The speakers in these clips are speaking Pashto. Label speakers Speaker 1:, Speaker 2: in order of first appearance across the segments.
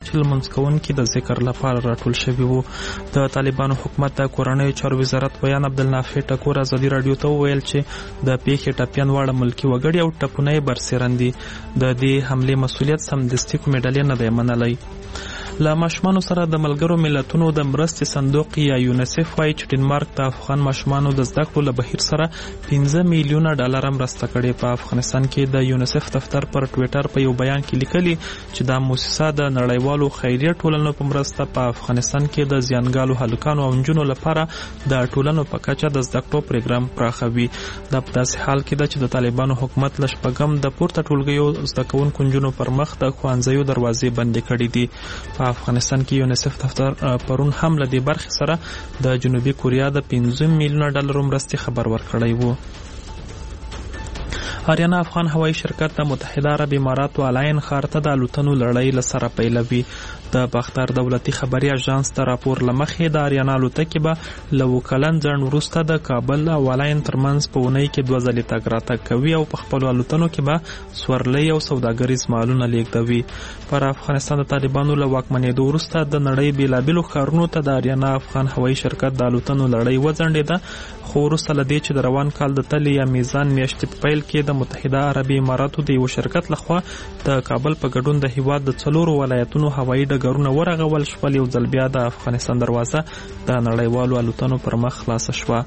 Speaker 1: چې لمونځ کوونکي د ذکر لپاره راټول شوي وو. د طالبانو حکومت د کورنیو چارو وزارت ویان عبدالنافع ټکور ازادي راډیو ته وویل چې د پیښې ټپیان واړه ملکي وګړي او ټپونه یې برسېرن دي. د دې حملې مسؤلیت سمدستي کومې ډلې نه دی منلی. له ماشومانو سره د ملګرو ملتونو د مرستې صندوق یا یونیسف وایي چې ډنمارک د افغان ماشومانو د زده کړو له بهیر سره 15 میلیونه ډالر مرسته کړې. په افغانستان کې د یونیسف دفتر پر ټویټر په یو بیان کې لیکلي چې دا موسسه د نړیوالو خیریه ټولنو په مرسته په افغانستان کې د زیانګالو هلکانو او نجونو لپاره د ټولنو په کچه د زده کړو پروګرام پراخوي. دا په داسې حال کې ده چې د طالبانو حکومت له شپږم د پورته ټولګیو زده کوونکو نجونو پر مخ د ښوونځیو دروازې بندې کړې دي. په افغانستان کې یونیسف دفتر پرون هم له دې برخې سره د جنوبي کوریا د 15 میلیونه ډالرو مرستې خبر ورکړی وو. آریانا افغان هوایي شرکت د متحده عرب اماراتو الاین ښار ته د الوتنو لړۍ له سره پیلوي. د باختر دولتي خبري اژانس ته راپور له مخې د آریانا الوتکې به له 2 کلن ځنډ وروسته د کابل او الاین ترمنځ په اونۍ کې 2 ځلې تګ راتګ کوي او په خپلو الوتنو کې به سورلۍ او سوداګریز مالونه لیږدوي. پر افغانستان د طالبانو له واکمنېدو وروسته د نړۍ بېلابېلو ښارونو ته د آریانا افغان هوایي شرکت د الوتنو لړۍ وځنډېده، خو وروسته له دې چې د روان کال د تلې یا میزان میاشتې په پیل کې د متحده عربي اماراتو د یو شرکت لخوا د کابل په ګډون د هیواد د 4 ولایتونو هوایي ډګرونه ورغول شول، یو ځل بیا د افغانستان دروازه د نړیوالو الوتنو پر مخ خلاصه شوه.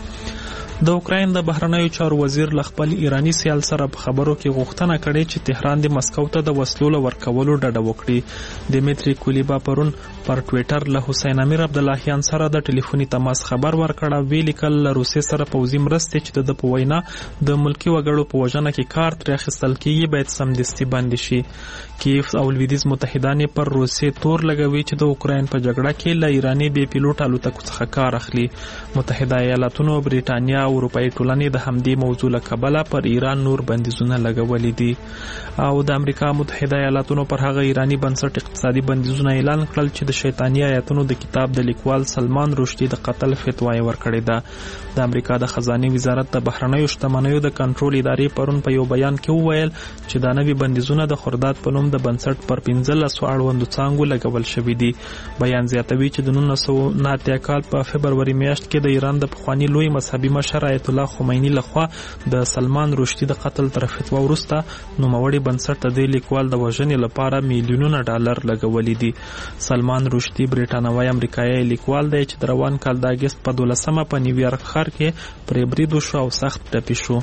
Speaker 1: د اوکراین د بهرنیو چارو وزیر له خپل ایرانی سیال سره په خبرو کې غوښتنه کړې چې تهران د مسکو ته د وسلو له ورکولو ډډه وکړي. دمیتری کولیبا پرون پر ټویټر له حسین امیر عبداللهیان سره د ټلیفوني تماس خبر ورکړه. ویل لیکل له روسیې سره پوځي مرستې چې د په وینا د ملکی وګړو په وژنه کې کار ترې اخیستل کېږي باید سمدستي بند شي. کیف او لویدیځ متحدان پر روسیې تور لګوي چې د اوکراین په جګړه کې له ایرانی بې پیلوټ الوتکو څخه کار اخلي. متحده ایالاتونو، بریټانیا او اروپایي ټولنې د همدې موضوع له کبله پر ایران نور بندیزونه لګولي دي. او د امریکا متحده ایالاتونو پر هغه ایرانی بنسټ اقتصادي بندیزونه اعلان کړل چې د شیطانی آیاتونو د کتاب د لیکوال سلمان رشدي د قتل فتوا یې ورکړې ده. د امریکا د خزانه وزارت د بهرنیو شتمنیو د کنټرول ادارې پرون په یو بیان کې وویل چې دا نوي بندیزونه د خرداد په نوم د بنسټ پر 15 اړوندو څانګو لګول شوي دي. بیان زیاتوي چې د 1990 کال په فبروري میاشت کې د ایران د پخواني لوی مذهبي مشر آیت الله خمینی لخوا د سلمان رشدي د قتل تر فتوا وروسته نوموړي بنسټ د دې لیکوال د وژنې لپاره میلیونونه ډالر لګولي دي. سلمان رشدي بریټانوي امریکایي لیکوال دی چې د روان کال د اگست په 12 په نیویارک ښار کې پرې برید وشو او سخت ټپي شو.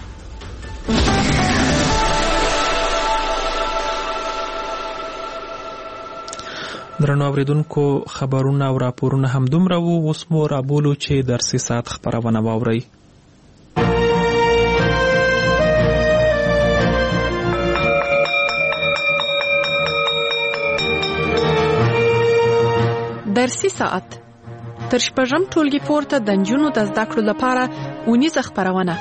Speaker 1: درنو اوریدونکو، خبرونه او راپورونه هم دومره وو. اوس مو رابولو چې درسي ساعت خبرونه واورئ.
Speaker 2: درسي ساعت تر شپږم ټولګي پورته د نجونو د زده کړو لپاره اونیزه خبرونه.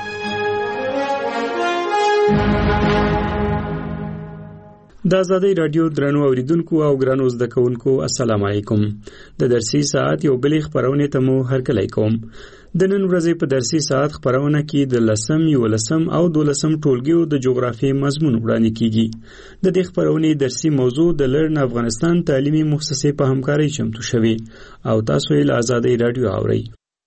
Speaker 3: د ازادۍ رادیو درنو اوریدونکو او ګرانو زده کوونکو، السلام علیکم. د درسي ساعت یو بلې خبرونه ته مو هرکلی کوم. د نن ورځې په درسي ساعت خبرونه کې د 10م، 11م او 12م ټولګیو د جغرافیې مضمون وړاندې کیږي. د دې خبرونې درسي موضوع د لرن افغانستان تعلیمي مؤسسې په همکارۍ چمتو شوی او تاسو یې له ازادۍ رادیو اورئ.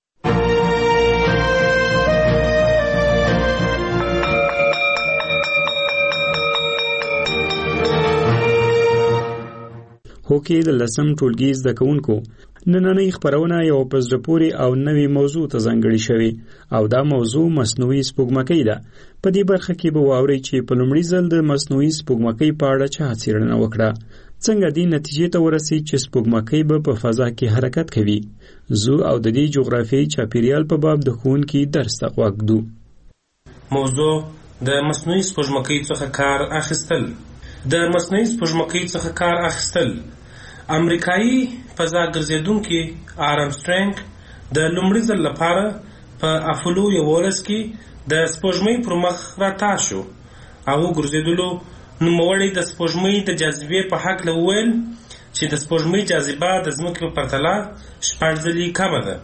Speaker 3: هوکې د 10م ټولګي زده کوونکو نننۍ خبرونه یو په زړه پورې او نوې موضوع ته ځانګړې شوې او دا موضوع مصنوعي سپوږمکۍ ده. په دې برخه کې به واورئ چې په لومړي ځل د مصنوعي سپوږمکۍ په اړه چا څېړنه وکړه، څنګه دې نتیجې ته ورسېد چې سپوږمکۍ به په فضا کې حرکت کوي. زه او د دې جغرافیایي چاپیریال په باب د ښوونکي درس ته غوږ ږدو.
Speaker 4: موضوع د مصنوعي سپوږمکۍ څخه کار اخیستل. د مصنوعي سپوږمکۍ څخه کار اخیستل امریکایي فضا ګرځېدونکي آرمسټرنګ د لومړي ځل لپاره په اپولو 11 کې د سپوږمۍ پر مخ راتاو شو او ګرځېدلو نوموړی د سپوږمۍ د جاذبې په هکله وویل چې د سپوږمۍ جاذبه د ځمکې په پرتله 6 ځلې کمه ده.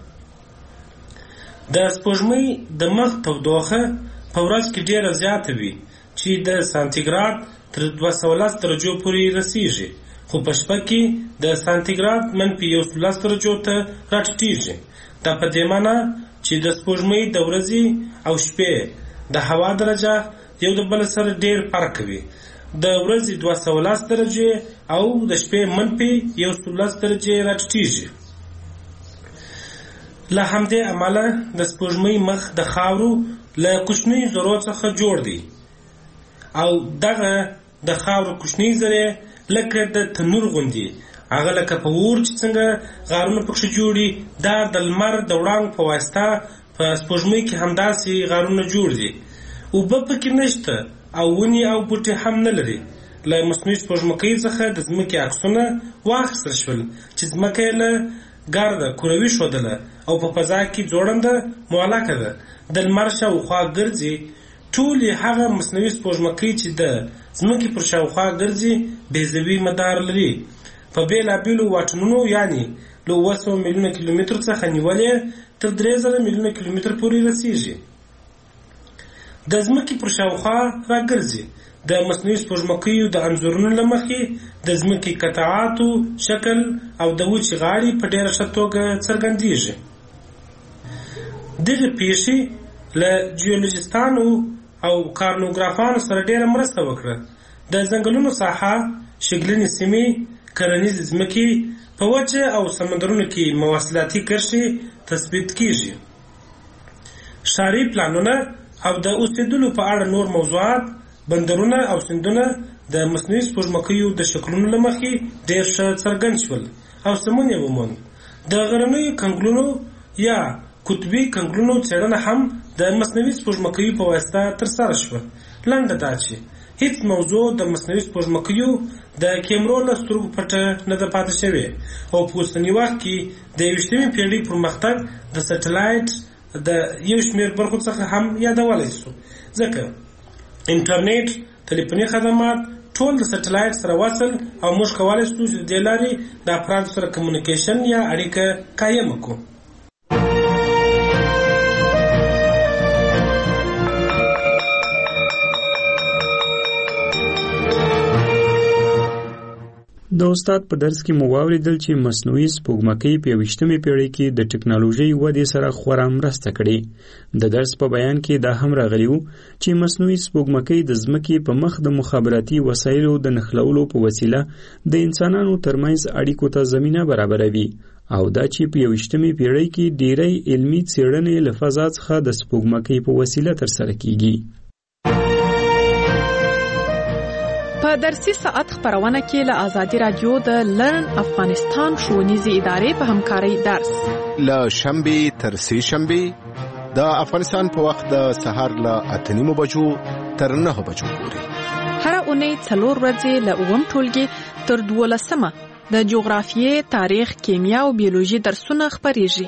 Speaker 4: د سپوږمۍ د مخ تودوخه په ورځ کې ډېره زیاته وي چې د سانتیګراد تر 210 درجو پورې رسیږي خو په شپه کې د سانتیګراد منفي 11 درجو ته راټیټېږي. دا په دې معنی چې د سپوږمۍ د ورځې او شپې د هوا درجه یو د بل سره ډېر فرق کوي. د ورځې 210 درجې او د شپې منفي 11 درجې راټیټېږي. له همدې امله د سپوږمۍ مخ د خاورو له کوچنۍ ذرو څخه جوړ دی او دغه د خاورو کوچنۍ ذرې لکه د تنور غوندې هغه لکه په اور چې څنګه غارونه پکښې جوړي، دا د لمر د وړانګو په واسطه په سپوږمۍ کې همداسې غارونه جوړ دي. اوبه پکې نشته او ونې او بوټي هم نه لري. له مصنوعي سپوږمکۍ څخه د ځمکې عکسونه واخیستل شول چې ځمکه یې له ګرده کروي ښودله او په فضا کې ځوړنده معلقه ده، د لمر شاوخوا ګرځي. ټولې هغه مصنوعي سپوږمکۍ چې د ځمکې پر شاوخوا ګرځي بیضوي مدار لري. په بېلابېلو واټنونو یعنې له 700 میلیونه کیلومتر څخه نیولې تر 3000 میلیونه کیلومتر پورې رسیږي. د ځمکې پر شاوخوا راګرځي. د مصنوعي سپوږمکیو د انځورونو له مخې د ځمکې قطعاتو شکل او د وچې غاړې په ډېره ښه توګه څرګندېږي. دغه پیښې له جیولوجستانو او کارنوګرافانو سره ډېره مرسته وکړه. د ځنګلونو ساحه، شګلنې سیمې، کرنیزې ځمکې، په وچه او سمندرونو کې مواصلاتي کرښې تثبیت کیږي. ښاري پلانونه او د اوسېدلو په اړه نور موضوعات، بندرونه او سیندونه د مصنوعي سپوږمکیو د شکلونو له مخې ډېر ښه څرګند شول او سمون یې وموند. د غرنیو کنګلونو یا قطبي کنګلونو څېړنه هم د مصنوعي سپوږمکیو په واسطه ترسره شوه. لنډه دا چې هیڅ موضوع د مصنوعي سپوږمکیو د کیمرو له سترګو پټه نه ده پاتې شوې او په اوسني وخت کې د 21مې پېړۍ پرمختګ د سټلایټ د یو شمېر برخو څخه هم یادولی شو، ځکه انټرنیټ، تلیفوني خدمات ټول د سټلایټ سره وصل او موږ کولی شو چې د دې لارې د افرادو سره کمیونیکیشن یا اړیکه قایمه کړو.
Speaker 3: د استاد په درس کې مو واورېدل چې مصنوعي سپوږمکۍ په 21مې پېړۍ کې د ټکنالوژۍ ودې سره خورا مرسته کړې. د درس په بیان کې دا هم راغلی و چې مصنوعي سپوږمکۍ د ځمکې په مخ د مخابراتي وسایلو د نښلولو په وسیله د انسانانو ترمنځ اړیکو ته زمینه برابروي او دا چې په 21مې پېړۍ کې ډېری علمي څېړنې له فضا څخه د سپوږمکۍ په وسیله ترسره کیږي.
Speaker 2: په درسي ساعت خبرونه کې له آزادي رادیو د لرن افغانستان ښوونیزې ادارې په همکارۍ درس
Speaker 5: له شنبې تر سې شنبې د افغانستان په وخت د سهار له 8:30 بجو تر 9 بجو پورې.
Speaker 2: هر اونۍ 4 ورځې له 9 ټولګي تر 12 د جغرافیې، تاریخ، کیمیا او بیولوژي درسونه خبرېږي.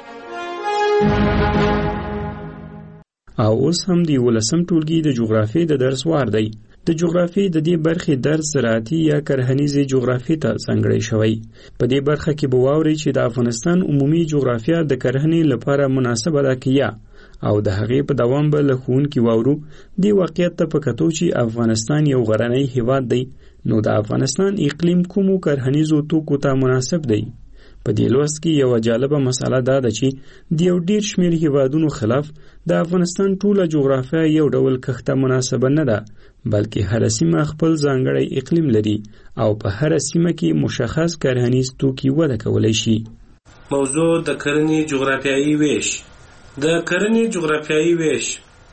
Speaker 3: او اوس هم د 11 ټولګي د جغرافیې د درس وار دی. د جغرافیې د دې برخې درس زراعتي یا کرهنیزې جغرافیې ته ځانګړی شوی. په دې برخه کې به واورئ چې د افغانستان عمومي جغرافیه د کرهنې لپاره مناسبه ده که یا، او د هغې په دوام به له ښوونکي واورو دې واقعیت ته په کتو چې افغانستان یو غرنی هیواد دی، نو د افغانستان اقلیم کومو کرهنیزو توکو ته مناسب دی. په دې لوست کې یوه جالبه مسله دا ده چې د یو ډېر شمېر هیوادونو خلاف د افغانستان ټوله جغرافیه یو ډول کښته مناسبه نه ده، بلکې هر سیمه خپل ځانګړی اقلیم لري او په هر سیمه کې مشخص کرهنیز توکي وده کولی شي.
Speaker 4: موضوع د کرنې جغرافیایي ویش. د کرنې جغرافیایي ویش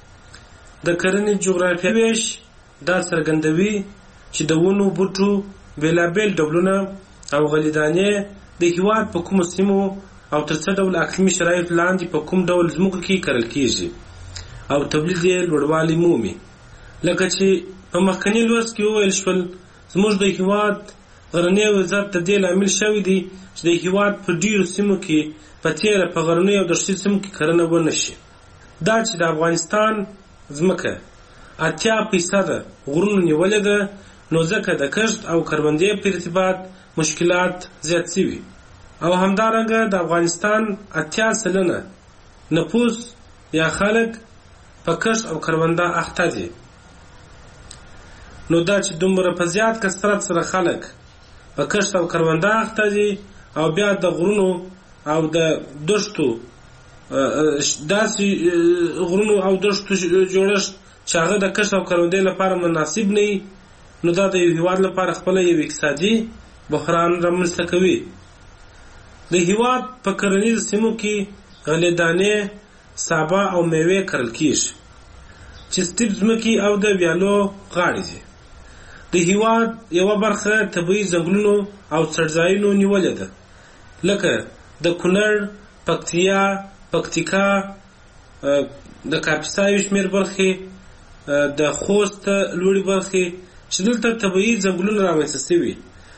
Speaker 4: دا څرګندوي چې د ونو بوټو بېلابېل ډولونه او غلیدانې د هېواد په کومو سیمو او تر څه ډول اقلیمي شرایطو لاندې په کوم ډول ځمکو کې کرل کېږي او تولید یې لوړوالی مومي. لکه چې په مخکني لوست کې وویل شول، زموږ د هېواد غرنی وضعیت د دې لامل شوی دی چې د هېواد په ډېرو سیمو کې په تېره په غرنیو او دښتي سیمو کې کرنه ونه شي. دا چې د افغانستان ځمکه 80% غرونو نیولې ده، نو ځکه د کښت او کروندې په ارتباط مشکلات زیات شوي او همدارنګه د افغانستان 80% نفوس یا خلک په کښت او کرونده اخته دي. نو دا چې دومره په زیات کثرت سره خلک په کښت او کرونده اخته دي او بیا د غرونو او د دښتو داسې غرونو او دښتو جوړښت چې هغه د کښت او کروندې لپاره مناسب نه وي، نو دا د یو هیواد لپاره خپله یو اقتصادي بحران رامنځته کوي. د هیواد په کرنیزو سیمو کې غلې دانې، سابه او میوې کرل کیږي چې سټیپ ځمکې او د ویالو غاړې دي. د هیواد یوه برخه طبیعي ځنګلونو او څړځایونو نیولې ده، لکه د کونړ، پکتیا، پکتیکا، د کاپیسا یو شمېر برخې، د خوست لوړې برخې چې دلته طبیعي ځنګلونه رامنځته شوي.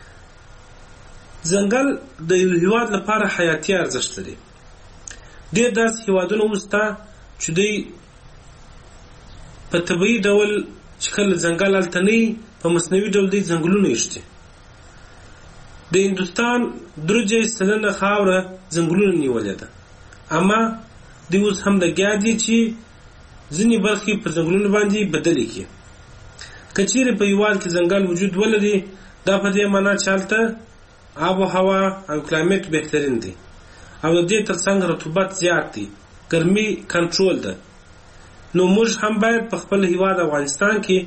Speaker 4: ځنګل د یو هیواد لپاره حیاتي ارزښت لري. ډېر داسې هیوادونه اوس شته چې دوی په طبیعي ډول چې کله ځنګل هلته نه وي، په مصنوعي ډول دوی ځنګلونه ایښتي. د هندوستان 3% خاوره ځنګلونه نیولې ده، اما دوی اوس هم لګیا دي چې ځینې برخې په ځنګلونو باندې بدلې کړي. که چیرې په هیواد کې ځنګل وجود ولري، دا په دې معنا چې هلته آب و هوا او کلایمټ بهترین دی او د دې ترڅنګ رطوبت زیات دی، ګرمي کنټرول ده. نو موږ هم باید په خپل هیواد افغانستان کې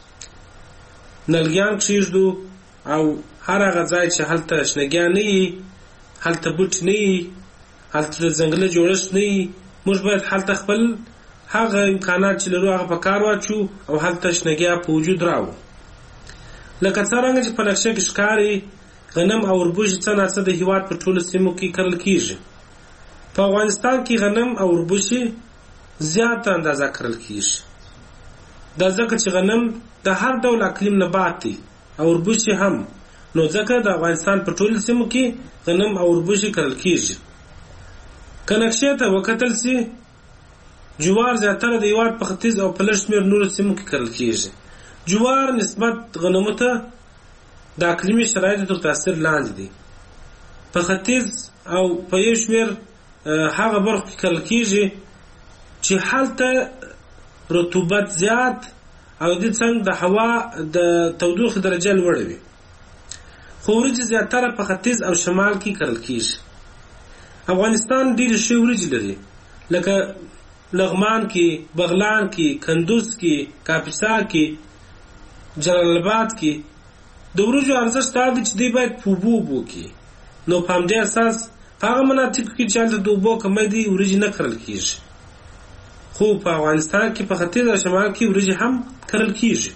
Speaker 4: نلګیان کښېږدو او هر هغه ځای چې هلته شنهګیان نه وي، هلته بوټي نه وي، هلته د ځنګله جوړښت نه وي، موږ باید هلته خپل هغه امکانات چې لرو هغه په کار واچو او هلته شنهګیا په وجود راوړو. لکه څرنګه چې په نقشه کې ښکاري، غنم او وربوشي څه ناڅه د هیواد په ټولو سیمو کې کرل کیږي. په افغانستان کې غنم او وربوشي زیاته اندازه کرل کیږي. دا ځکه چې غنم د هر ډول اقلیم نبات دی او وربوشي هم، نو ځکه د افغانستان په ټولو سیمو کې غنم او وربوشي کرل کیږي. که نقشې ته وکتل سي، جوار زیاتره د هیواد په ختیځ او په لږ شمېر نورو سیمو کې کرل کیږي. جوار نسبت غنمو ته د اقلیمي شرایطو تر تاثیر لاندې دی. په ختیځ او په یو شمېر هغه برخو کې کرل کیږي چې هلته رطوبت زیات او د څنګ د هوا د تودوخې درجه لوړه وي. خو وریجې زیاتره په ختیځ او شمال کې کرل کیږي. افغانستان ډېرې ښې وریجې لري، لکه لغمان کې، بغلان کې، کندوز کې، کاپیسا کې، جلال آباد کې. د وریجو ارزښت دا دی چې دوی باید په اوبو وکړي، نو په همدې اساس په هغه مناطقو کې چې هلته د اوبو کمی دی وریجې نه کرل کیږي. خو په افغانستان کې په ختیځ او شمال کې وریجې هم کرل کیږي.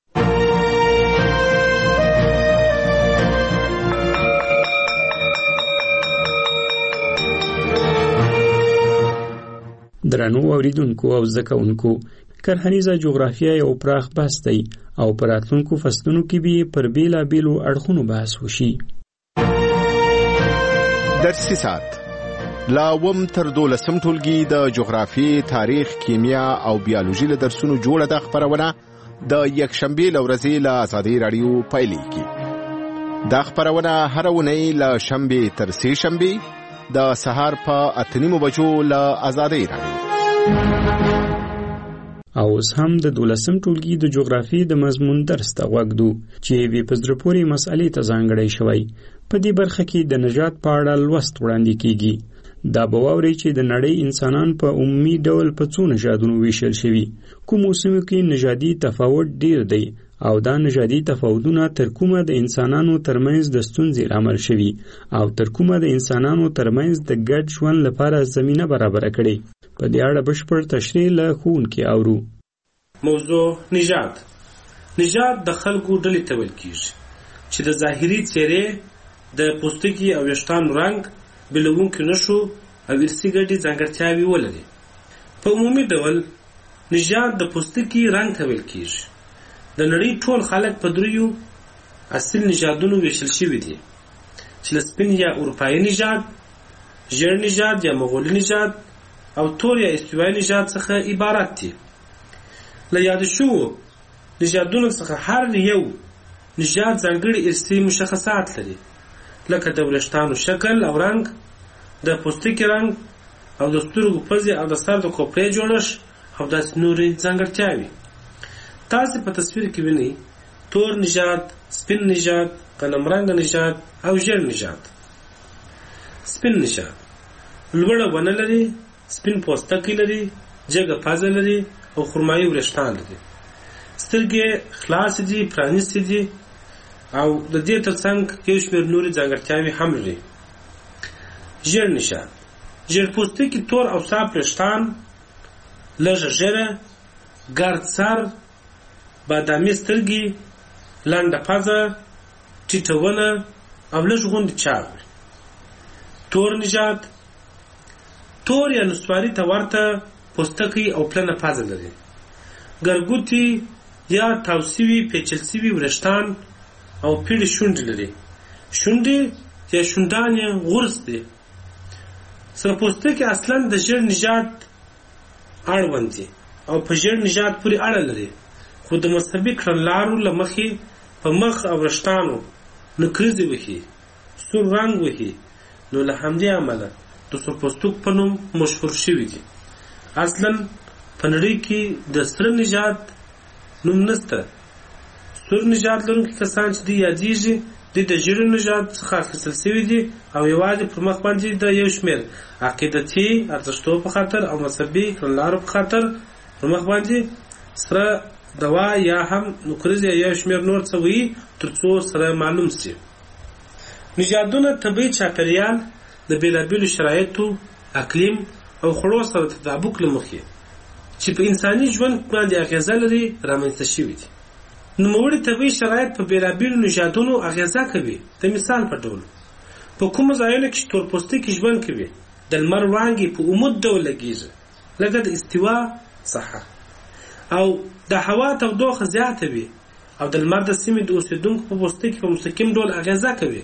Speaker 3: درنو اوریدونکو او زده کوونکو، کرهنیزه جغرافیه یو پراخ بحث دی او په راتلونکو فصلونو کې به پر بیلابیلو اړخونو بحث وشي.
Speaker 5: درسي ساعت لا وم تر 12 ټولګي د جغرافي، تاریخ، کیمیا او بیولوژي له درسونو جوړه د خبرونه د یکشنبه لورځي له آزادۍ رادیو پایلیږي. دا خبرونه هر ونی له شنبه تر سه شنبه د سهار په 8:30 بجو له آزادۍ رادیو.
Speaker 3: او اوس هم د 12 ټولګي د جغرافي د مضمون درس ته وګدو چې وی په زړه پورې مسالې ته ځانګړی شوی. په دې برخه کې د نژاد په اړه لوست وړاندې کیږي. دا به واوري چې د نړۍ انسانان په عمومي ډول په څو نژادونو ویشل شوي، کومو سیمو کې نژادي تفاوت ډیر دی او دا نژادي تفاوتونه تر کومه د انسانانو ترمنځ د ستونزې لامل شوي او تر کومه د انسانانو ترمنځ د ګډ ژوند لپاره زمینه برابره کړي. په دې اړه بشپړ تشریح له ښوونکي اورو.
Speaker 4: موضوع نژاد. نژاد د خلکو ډلې ته ویل کیږي چې د ظاهري څېرې، د پوستکي او ویښتانو رنګ، بېلونکي نښو او ارثي ګډې ځانګړتیاوې ولري. په عمومي ډول نژاد د پوستکي رنګ ته ویل کیږي. د نړۍ ټول خلک په دریو اصل نژادونو ویشل شوي دي چې له سپین یا اروپایي نژاد، ژیړ نژاد یا مغولي نژاد او تور یا استوایي نژاد څخه عبارت دي. له یاد شوو نژادونو څخه هر یو نژاد ځانګړي ارثي مشخصات لري، لکه د وریښتانو شکل او رنګ، د پوستکي رنګ او د سترګو پزې او د سر د کوپړې جوړښت او داسې نورې ځانګړتیاوې. تاسې په تصویر کې وینئ تور نژاد، سپین نژاد، غنمرنګ نژاد او ژیړ نژاد. سپین نژاد لوړه ونه لري، سپین پوستکی لري، جګه پزه لري او خرمایي وریښتان لري. سترګې خلاصې دي، پرانیستې دي او د دې ترڅنګ یو شمېر نورې ځانګړتیاوې هم لري. ژیړ نژاد ژیړ پوستکی، تور او صاف وریښتان، لږه ږیره، ګرد سر، بادامي سترګې، لنډه پزه، ټیټه ونه او لږ غوندې چاغ. تور نژاد تور یا نسواري ته ورته پوستکی او پلنه پزه لري. ګرګوتي یا تاو سوي پیچل سوي وریښتان او پیړې شونډې لري. شونډې یا شونډان یې غورس دي. سره پوستکی اصلا د ژیړ نژاد اړوند دي او په ژیړ نژاد پورې اړه لري، خو د مذهبي کړنلارو له مخې په مخ او وریښتانو نکریزې وهي، سور رنګ وهي، نو له همدې امله د سور پوستک په نوم مشهور شوي دي. اصلا په نړۍ کې د سره نژاد نوم نشته. سور نژاد لرونکي کسان چې دوی یادېږي دوی د ژیړ نژاد څخه اخیستل شوي دي او یوازې پر مخ باندې د یو شمېر عقیدتي ارزښتو په خاطر او مذهبي کړنلارو په خاطر پر مخ باندې سره دوا یا هم نکریز یا یو شمېر نور څه وي تر څو سره معلوم شي. نژادونه طبیعي چاپېریال د بېلابېلو شرایطو، اقلیم او خوړو سره تطابق له مخې چې په انساني ژوند باندې اغېزه لري رامنځته شوي دي. نوموړي طبیعي شرایط په بېلابېلو نژادونو اغېزه کوي. د مثال په ډول په کومو ځایونو کې چې تور پوستکي ژوند کوي د لمر وړانګې په عمود ډول لګېږي، لکه د استوا ساحه، او د هوا تودوخه زیاته وي او د لمر د سیمې د اوسېدونکو په پوستکي په مستقیم ډول اغېزه کوي.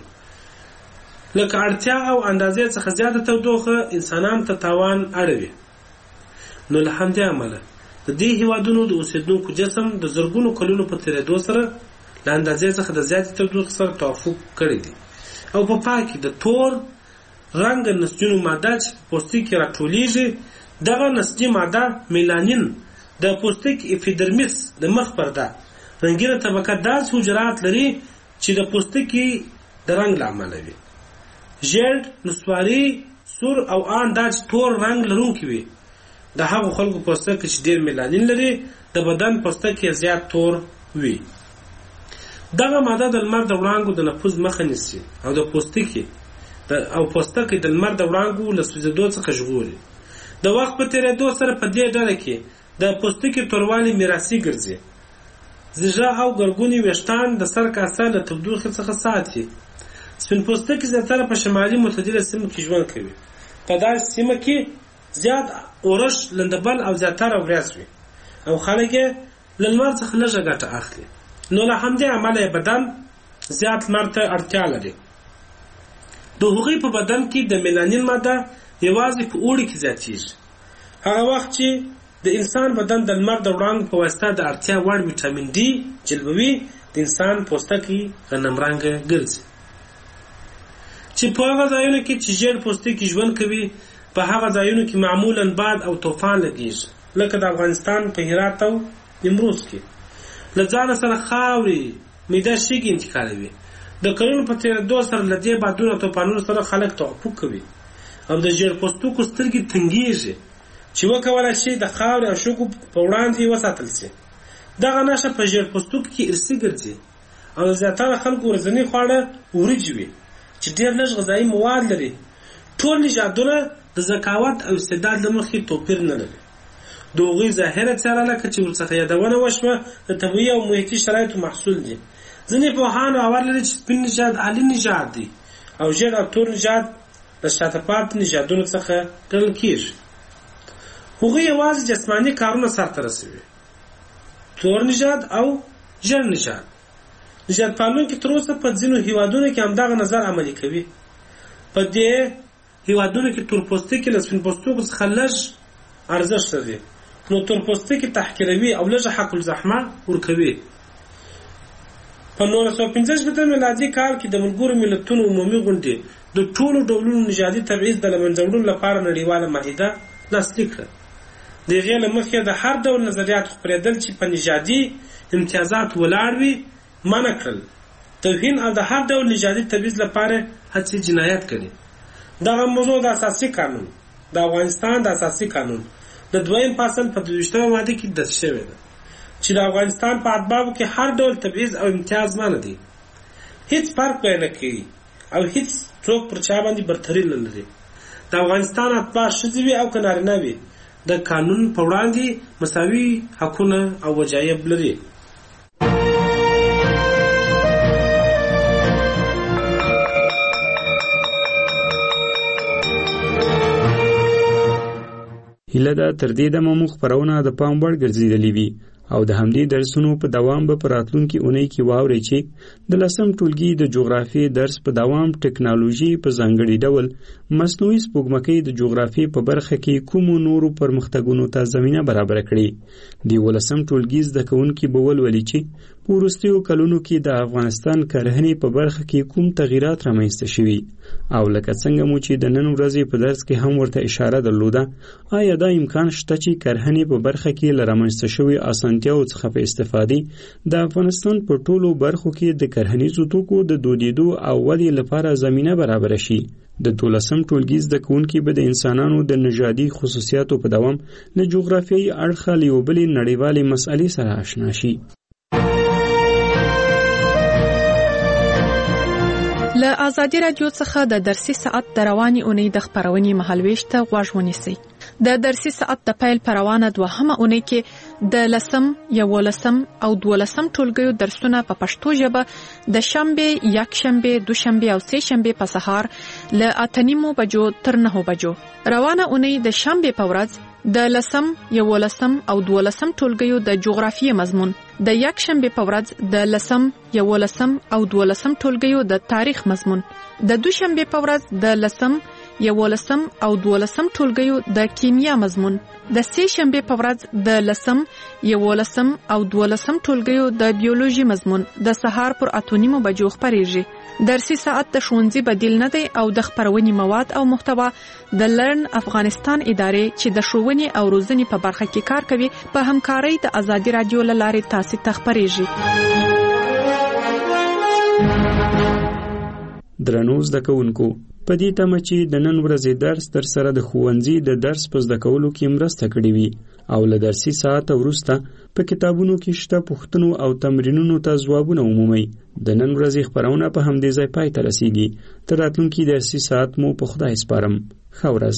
Speaker 4: لکه اړتیا او اندازې څخه زیاته تودوخه انسانانو ته تاوان اړوي. نو له همدې امله د دې هیوادونو د اوسېدونکو جسم د زرګونو کلونو په تېرېدو سره له اندازې څخه د زیاتې تودوخې سره توافق کړی دی او په پای کې د تور رنګ نسجونو ماده چې په پوستکي راټولیږي، دغه نسجي ماده میلانین د پوستکي اپیډرمیس د مخ پرده رنګینه طبقه داسې حجرات لري چې د پوستکي د رنګ له امله وي. ژیړ، نسواري، سور او ان دا چې تور رنګ لرونکي وي د هغو خلکو پوستکی چې ډېر میلانین لري د بدن پوستکی زیات تور وي. دغه ماده د لمر د وړانګو د نفوذ مخه نیسي او پوستکی د لمر د وړانګو له سوځېدو څخه ژغوري. د وخت په تېرېدو سره په دې ډله کې د پوستکي توروالی میراثي ګرځي. زیږه او ګرګوني ویښتان د سر کاسه له تودوخې څخه ساتي. سپین پوستکي زیاتره په شمالي معتدله سیمو کې ژوند کوي. په داسې سیمه کې زیات اورش، لندبل او زیاتره وریځ وي او خلک یې له لمر څخه لږه ګټه اخلي. نو له همدې امله یې بدن زیات لمر ته اړتیا لري. د هغوی په بدن کې د میلانین ماده یوازې په اوړي کې زیاتېږي. هغه وخت چې د انسان بدن د لمر د وړانګو په واسطه د اړتیا وړ ویټامین ډي جلبوي، د انسان پوستکی غنمرنګه ګرځي. چې په هغه ځایونو کې چې ژیړ پوستکي ژوند کوي په هغه ځایونو کې معمولا باد او طوفان لګېږي، لکه د افغانستان په هرات او نیمروز کې. له ځانه سره خاورې، میده شګې انتقالوي. د کلونو په تېرېدو سره له دې بادونو او طوفانونو سره خلک توافق کوي او د ژیړ پوستکو سترګې تنګېږي چې وکولای شي د خاورې او شګو په وړاندې وساتل شي. دغه نښه په ژیړ پوستکو کې ارثي ګرځي او د زیاتره خلکو ورځني خواړه وریجې وي چې ډېر لږ غذایي مواد لري. ټول نژادونه د ذکاوت او استعداد له مخې توپیر نه لري. د هغوی ظاهره څېره لکه چې ورڅخه یادونه وشوه د طبیعي او محیطي شرایطو محصول دي. ځینې پوهان باور لري چې سپین نژاد عالي نژاد دی او ژیړ او تور نژاد د شاته پاتې نژادونو څخه ګڼل کېږي. هغوی یوازې جسماني کارونه سرته رسوي. تور نژاد او ژیړ نژاد. نژاد پالونکي تر اوسه په ځینو هیوادونو کې همدغه نظر عملي کوي. په دې هیوادونو کې تور پوستکي له سپین پوستکو څخه لږ ارزښت لري، نو تور پوستکي تحقیروي او لږ حق الزحمه ورکوي. په 1915 میلادي کال کې د ملګرو ملتونو عمومي غونډې د ټولو ډولونو نژادي تبعیض د له منځه وړلو لپاره نړیواله معاهده لاسلیک کړه. د هغې له مخې د هر ډول نظریاتو خپرېدل چې په نژادي امتیازات ولاړ وي منع کړل توهین او د هر ډول نژادي تبعیض لپاره هڅې جنایت کړي. دغه موضوع د اساسي قانون د افغانستان د اساسي قانون د 2 فصل په 22 ماده کې دس شوی ده چې د افغانستان په ادبابو کې هر ډول تبعیض او امتیاز منع دي. هیڅ فرق نه کوي او هیڅ څوک پر چا باندې برتري نه لري. د افغانستان اتباع ښځې وي او که نارینه وي د قانون په وړاندې مساوي حقونه او وجایب لري.
Speaker 3: هیله ده تر دې دمه مو خپرونه د پام وړ ګرځېدلې وي او د همدې درسونو په دوام به په راتلونکي اونۍ کې واورئ چې د 10م ټولګي د جغرافیې درس په دوام ټکنالوژي په ځانګړي ډول مصنوعي سپوږمکۍ د جغرافیې په برخه کې کومو نورو پرمختګونو ته زمینه برابره کړي. د 11م ټولګي زده کوونکي به ولولي چې په وروستیو کلونو کې د افغانستان کرهنې په برخه کې کوم تغییرات رامنځته شوي او لکه څنګه مو چې د نن ورځې په درس کې هم ورته اشاره درلوده، آیا دا امکان شته چې کرهنې په برخه کې له رامنځته شوي اسانتیاو څخه په استفادې د افغانستان په ټولو برخو کې د کرهنیزو توکو د دودیدو او ودې لپاره زمینه برابره شي؟ د 12م ټولګي زده کوونکي به د انسانانو د نژادي خصوصیاتو په دوام له جغرافیایي اړخه له یوې بلې نړیوالې مسئلې سره آشنا شي.
Speaker 2: له ازادي رادیو څخه د درسي ساعت د رواني اونۍ د خپرونې مهالويش ته غوږ ونیسئ. د درسي ساعت د پیل پر روانه 2مه اونۍ کې د 10م، 11م او 12م ټولګیو درسونه په پښتو ژبه د شنبه، یکشنبه، دوشنبه او سه شنبه په سهار له 8:30 بجو تر 9 بجو. روانه اونۍ د شنبه په ورځ د 10م، 11م او 12م ټولګیو د جغرافیې مضمون، د یکشنبه په ورځ د 10م، 11م او 12م ټولګیو د تاریخ مضمون، د دوشنبه په ورځ د 10م، 11م او 12م ټولګیو د کیمیا مضمون، د سه شنبه په ورځ د 10م، 11م او 12م ټولګیو د بیولوژي مضمون د سهار پر 8:30 بجو خپریږي. درسي ساعت د ښوونځي بدیل نه دی او د خپرونې مواد او محتوا د لرن افغانستان ادارې چې د ښوونې او روزنې په برخه کې کار کوي په همکارۍ د ازادي رادیو له لارې تاسو ته خپریږي.
Speaker 3: درنو زده کوونکو، په دې تمه چې د نن ورځې درس در سره د ښوونځي د درس په زده کولو کې مرسته کړې وي او له درسي ساعت وروسته په کتابونو کې شته پوښتنو او تمرینونو ته ځوابونه ومومئ. د نن ورځې خپرونه په همدې ځای پای ته رسیږي. تر راتلونکي درسي ساعت مو په خدای سپارم. ښه ورځ.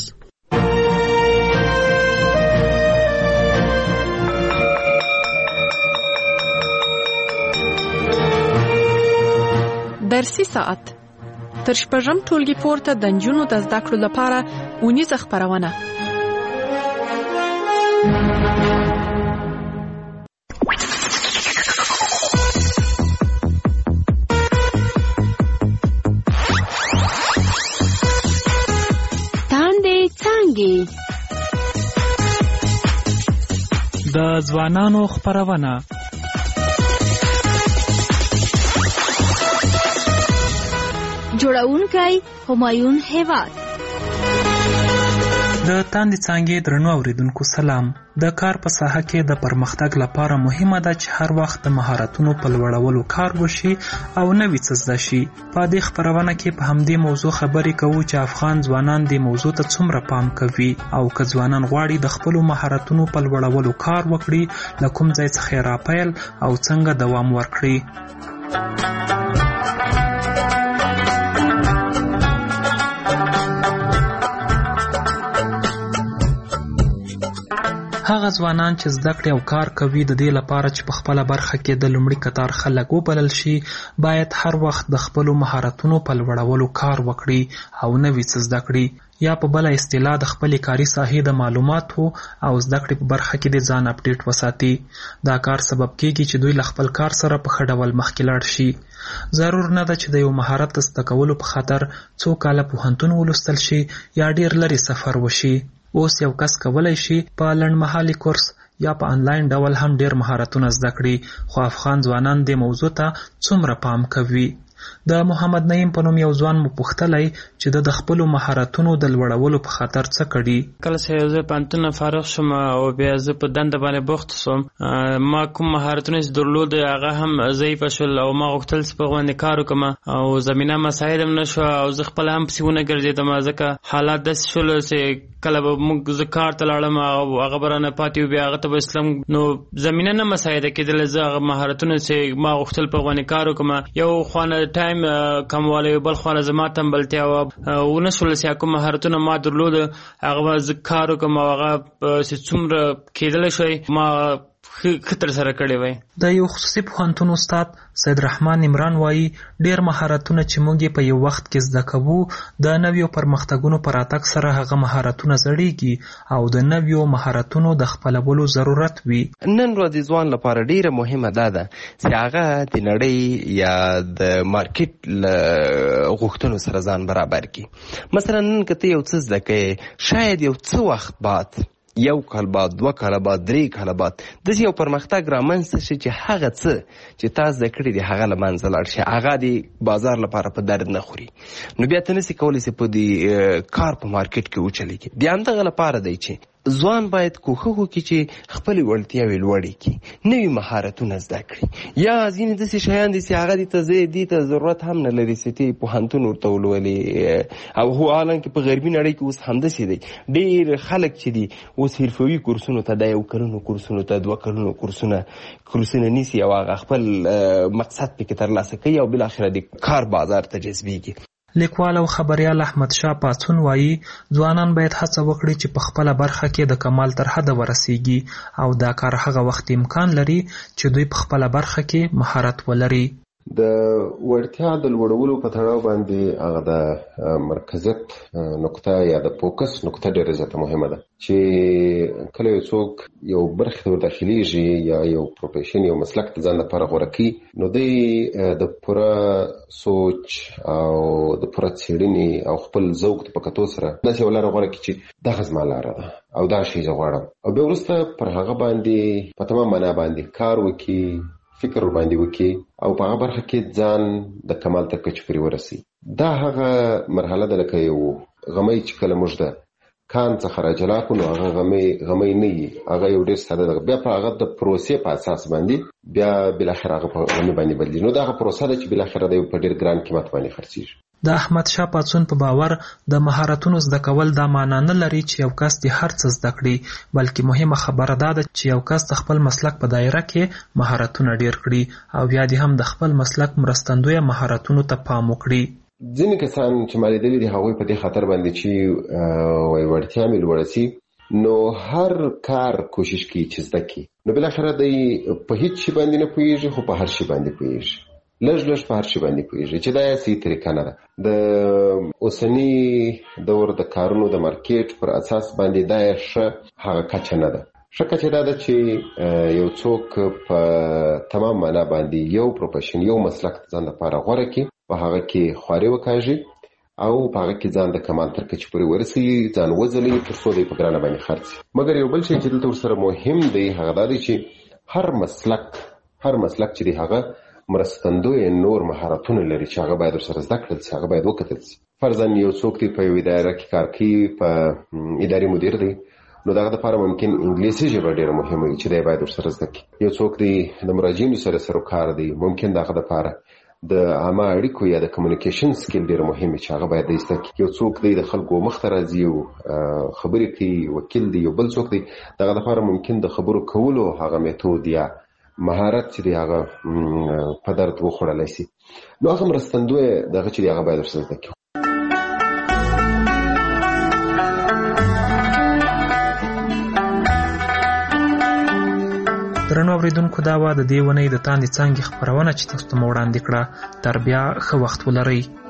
Speaker 2: درسي ساعت تر شپږم ټولګي پورته د نجونو د زده کړو لپاره اونیزه خپرونه.
Speaker 6: تاندې څانګې
Speaker 1: د ځوانانو خپرونه.
Speaker 6: جوړونکی همایون هیواد.
Speaker 1: د تاندې څانګې درنو اوریدونکو سلام. د کار په ساحه کې د پرمختګ لپاره مهمه ده چې هر وخت د مهارتونو په لوړولو کار وشي او نوي څه زده شي. په دې خپرونه کې په همدې موضوع خبرې کوو چې افغان ځوانان دې موضوع ته څومره پام کوي او که ځوانان غواړي د خپلو مهارتونو په لوړولو کار وکړي، له کوم ځای څخه یې راپیل او څنګه دوام ورکړي. هغه ځوانان چې زده کړې او کار کوي د دې لپاره چې په خپله برخه کې د لومړي کتار خلک وبلل شي، باید هر وخت د خپلو مهارتونو په لوړولو کار وکړي او نوي څه زده کړي، یا په بله اصطلاح د خپلې کاري ساحې د معلوماتو او زده کړې په برخه کې د ځان اپډیټ وساتي. دا کار سبب کېږي چې دوی له خپل کار سره په ښه ډول مخکې لاړ شي. ضرور نه ده چې د یو مهارت د زده کولو په خاطر څو کاله پوهنتون ولوستل شي یا ډېر لرې سفر وشي. اوس یو کس کولی شي په لنډمهالي کورس یا په آنلاین ډول هم ډېر مهارتونه زده کړي، خو افغان ځوانان دې موضوع ته څومره پام کوي؟ د محمد نعیم په نوم یو ځوان مو پوښتلی چې د خپلو مهارتونو د لوړولو په خاطر څه کړي.
Speaker 7: کله چې زه پوهنتون فارغ شوم او بیا زه په دنده باندې بوخت شوم، ما کوم مهارتونه چې درلود هغه هم ضعیفه شول او ما غوښتل چې په هغو باندې کار وکړم او زمینه مساعد هم نه شوه او زه خپله هم پسې ونه ګرځېدم، ځکه حالات داسې شول چې کله به موږ زه کار ته لاړم او هغه به رانه پاتې و، بیا هغه ته به اسلام نو زمینه نه مساعده کېدله. زه هغه مهارتونه چې ما غوښتل په هغو باندې کار وکړم، یو خوا نه ټایم کموالی، بل خوا نه زما تنبلتیا وه، ونه شول چې کوم مهارتونه ما درلود هغه به زه کار وکړم او هغه چې څومره کېدلی شوی ما ښه ترسره کړی وای.
Speaker 1: د یو خصوصي پوهنتون استاد سید رحمان عمران وایي ډېر مهارتونه چې موږ یې په یو وخت کې زده کوو د نویو پرمختګونو په راتګ سره هغه مهارتونه زړېږي او د نویو مهارتونو د خپلولو ضرورت وي.
Speaker 8: نن ورځې ځوان لپاره ډېره مهمه ده چې هغه د نړۍ یا د مارکیټ له غوښتنو سره ځان برابر کړي. مثلا نن که ته یو څه زده کوې، شاید یو څه وخت بعد، یو کال بعد، 2 کاله بعد، 3 کاله بعد داسې یو پرمختګ رامنځته شي چې هغه څه چې تا زده کړي دي هغه له منځه لاړ شي، هغه د بازار لپاره په درد نه خوري، نو بیا ته نسې کولی چې په دې کار په مارکیټ کې وچلېږي. د همدغه لپاره دی چې ځوان باید کوښښ وکړي چې خپلې وړتیاوې لوړې کړي، نوي مهارتونه زده کړي. یا ځینې داسې شیان دي چې هغه دې ته ضرورت هم نه لري چې ته پوهنتون ورته ولولې، او هو حالانکه په غربي نړۍ کې اوس همداسې دی. ډېر خلک چې دي اوس حرفوي کورسونو ته، د 1 کلونو کورسونو ته، 2 کلونو کورسونه نیسي او هغه خپل مقصد پکې ترلاسه کوي او بالاخره د کار بازار ته جذبېږي.
Speaker 1: لیکوال او خبریال احمد شاه پاڅون وایي ځوانان باید هڅه وکړي چې په خپله برخه کې د کمال تر حده ورسیږي او دا کار هغه وخت امکان لري چې دوی په خپله برخه کې مهارت ولري.
Speaker 9: د وړتیا د لوړولو په تړاو باندې هغه د مرکزیت نقطه یا د فوکس نقطه ډېره زیاته مهمه ده چې کله یو څوک یو برخې ته وداخلیږي یا یو پروفیشن یو مسلک د ځان لپاره غوره کوي، نو دی د پوره سوچ او د پوره څېړنې او خپل ذوق په کتو سره داسې یو لاره غوره کړي چې دغه زما لاره ده او دا شی زه غواړم، او بیا وروسته پر هغه باندې په تمام معنا باندې کار وکړي، فکر ورباندې وکړي او په هغه برخه کې ځان د کمال تر کچې پورې ورسي. دا هغه مرحله ده لکه یو غمی چې کله موږ د کان څخه راجلا کړو، نو هغه غمی نه وي، هغه یو ډېر ساده ده. بیا په هغه د پروسې په اساس باندې بیا بالاخره هغه په غمی باندې بدلېږي. نو دا هغه پروسه ده چې بالاخره د یو په ډېر ګران قیمت باندې خرڅېږي.
Speaker 1: د احمد شاه پاڅون په باور د مهارتونو زده کول دا معنا نه لري چې یو کس د هر څه زده کړي، بلکې مهمه خبره دا ده چې یو کس د خپل مسلک په دایره کې مهارتونه ډیر کړي او بیا دې هم د خپل مسلک مرستندوی مهارتونو ته پام وکړي.
Speaker 9: ځینې کسان چې ما لیدلي دي هغوی په دې خاطر باندې چې وړتیا مې لوړه سي، نو هر کار کوشش کوي چې زده کړي، نو بالاخره دی په هیڅ شي باندې نه پوهېږي خو په هر شي باندې پوهېږي، لږ په هر شي باندې پوهېږي، چې دا یې صحیح طریقه نه ده. د اوسني دور د کارونو د مارکیټ پر اساس باندې دا یې ښه هغه کچه نه ده. ښه کچه دا ده چې یو څوک په تمام معنا باندې یو پروفیشن یو مسلک ځان لپاره غوره کړي، په هغه کې خواري وکاږي او په هغه کې ځان د کمال تر کچې پورې ورسوي، ځان وځلوي تر څو دی په ګرانه باندې خرڅ. مګر یو بل شی چې دلته ورسره مهم دی هغه دا دی چې هر مسلک چې دی هغه مرستندوی نور مهارتونه لري چې هغه باید ورسره زده کړل شي، هغه باید وکتل شي. فرضاً یو څوک دی په یو اداره کې کار کوي، په اداري مدیر دی، نو دغه لپاره ممکن انګلیسي ژبه ډېره مهمه وي چې دی باید ورسره زده کړي. یو څوک دی د مراجعینو سره سروکار دی، ممکن دغه لپاره د عامه اړیکو یا د کمیونیکیشن سکیل ډېر مهم چې هغه باید زده کړي. یو څوک دی د خلکو مخ ته راځي او خبرې کوي، وکیل دی. یو بل څوک دی دغه لپاره ممکن د خبرو کولو هغه میتود یا مهارت چې دی هغه په درد وخوړلی شي، نو هغه مرستندوی دغه چې دی هغه باید ورسره زده کړي.
Speaker 1: درنو اوریدونکو، دا وه د دې اونۍ د تاندې څانګې خپرونه چې تاسو ته مو وړاندې کړه. تر بیا ښه وخت ولرئ.